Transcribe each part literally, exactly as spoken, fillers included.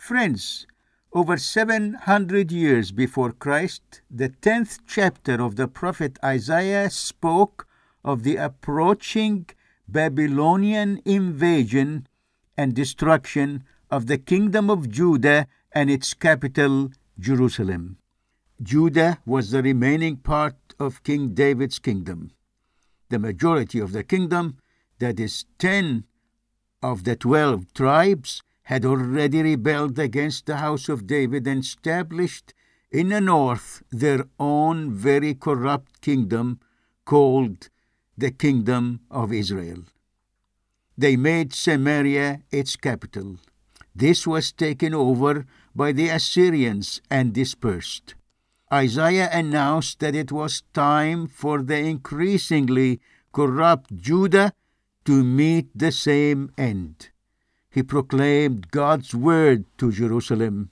Friends, over seven hundred years before Christ, the tenth chapter of the prophet Isaiah spoke of the approaching Babylonian invasion and destruction of the kingdom of Judah and its capital, Jerusalem. Judah was the remaining part of King David's kingdom. The majority of the kingdom, that is, ten of the twelve tribes, had already rebelled against the house of David and established in the north their own very corrupt kingdom called the Kingdom of Israel. They made Samaria its capital. This was taken over by the Assyrians and dispersed. Isaiah announced that it was time for the increasingly corrupt Judah to meet the same end. He proclaimed God's word to Jerusalem.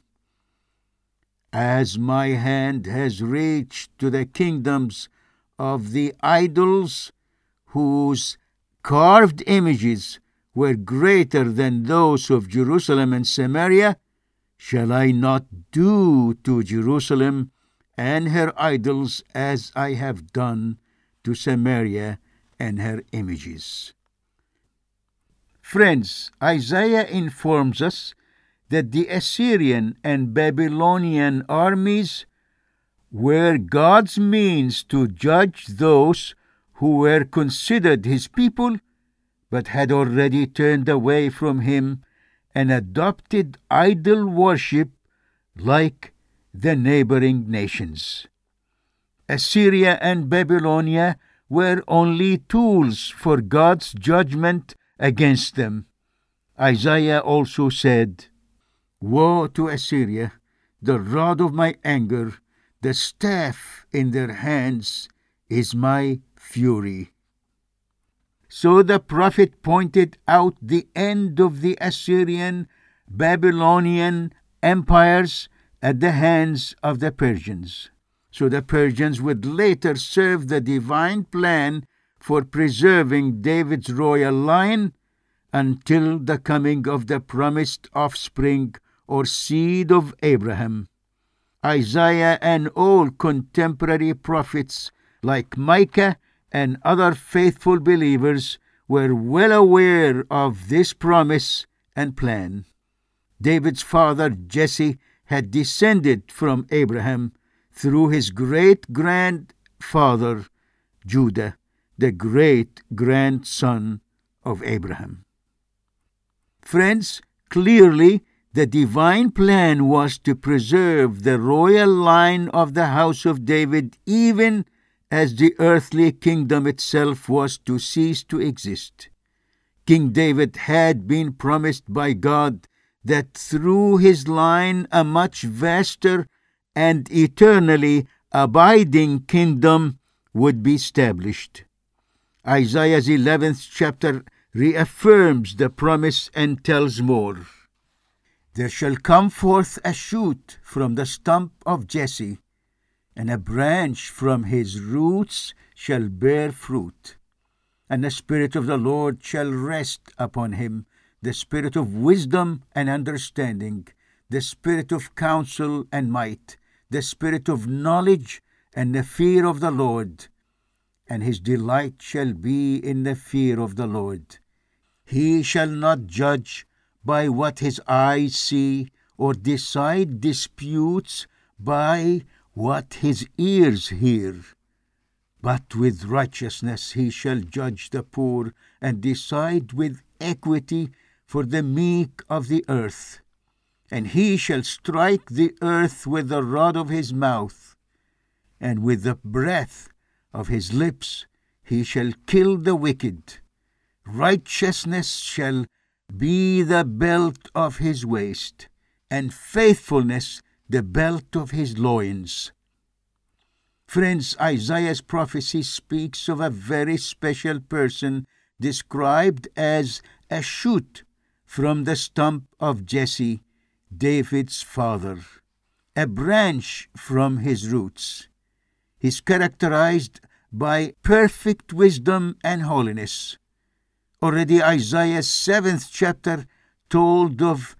As my hand has reached to the kingdoms of the idols whose carved images were greater than those of Jerusalem and Samaria, shall I not do to Jerusalem and her idols as I have done to Samaria and her images? Friends, Isaiah informs us that the Assyrian and Babylonian armies were God's means to judge those who were considered his people, but had already turned away from him and adopted idol worship like the neighboring nations. Assyria and Babylonia were only tools for God's judgment against them. Isaiah also said, Woe to Assyria, the rod of my anger, the staff in their hands is my fury. So the prophet pointed out the end of the Assyrian, Babylonian empires at the hands of the Persians. So the Persians would later serve the divine plan for preserving David's royal line until the coming of the promised offspring or seed of Abraham. Isaiah and all contemporary prophets like Micah and other faithful believers were well aware of this promise and plan. David's father Jesse had descended from Abraham through his great-grandfather Judah, the great-grandson of Abraham. Friends, clearly the divine plan was to preserve the royal line of the house of David even as the earthly kingdom itself was to cease to exist. King David had been promised by God that through his line a much vaster and eternally abiding kingdom would be established. Isaiah's eleventh chapter reaffirms the promise and tells more. There shall come forth a shoot from the stump of Jesse, and a branch from his roots shall bear fruit. And the Spirit of the Lord shall rest upon him, the Spirit of wisdom and understanding, the Spirit of counsel and might, the Spirit of knowledge and the fear of the Lord. And his delight shall be in the fear of the Lord. He shall not judge by what his eyes see, or decide disputes by what his ears hear. But with righteousness he shall judge the poor, and decide with equity for the meek of the earth. And he shall strike the earth with the rod of his mouth, and with the breath of his lips he shall kill the wicked. Righteousness shall be the belt of his waist, and faithfulness the belt of his loins. Friends, Isaiah's prophecy speaks of a very special person described as a shoot from the stump of Jesse, David's father, a branch from his roots. He is characterized by perfect wisdom and holiness. Already Isaiah's seventh chapter told of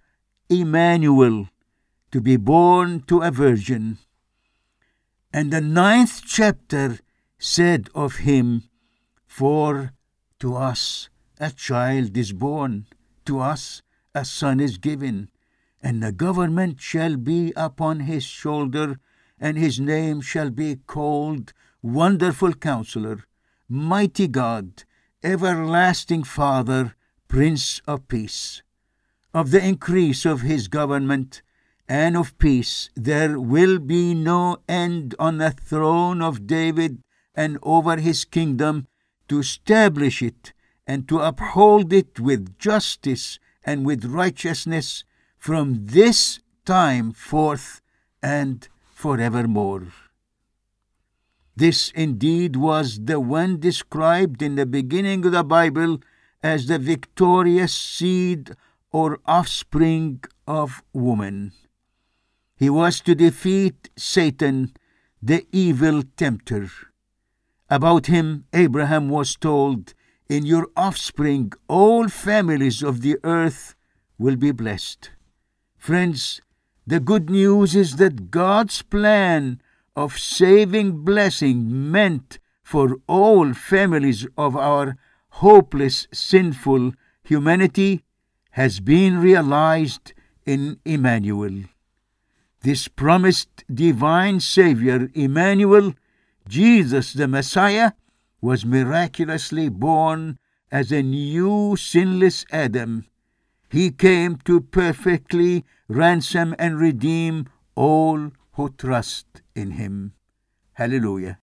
Emmanuel, to be born to a virgin. And the ninth chapter said of him, For to us a child is born, to us a son is given, and the government shall be upon his shoulder, and his name shall be called Wonderful Counselor, Mighty God, Everlasting Father, Prince of Peace. Of the increase of his government and of peace there will be no end on the throne of David and over his kingdom, to establish it and to uphold it with justice and with righteousness from this time forth and forevermore. This indeed was the one described in the beginning of the Bible as the victorious seed or offspring of woman. He was to defeat Satan, the evil tempter. About him, Abraham was told, In your offspring all families of the earth will be blessed. Friends, the good news is that God's plan of saving blessing meant for all families of our hopeless, sinful humanity has been realized in Emmanuel. This promised divine Savior, Emmanuel, Jesus the Messiah, was miraculously born as a new sinless Adam. He came to perfectly ransom and redeem all who trust in him. Hallelujah.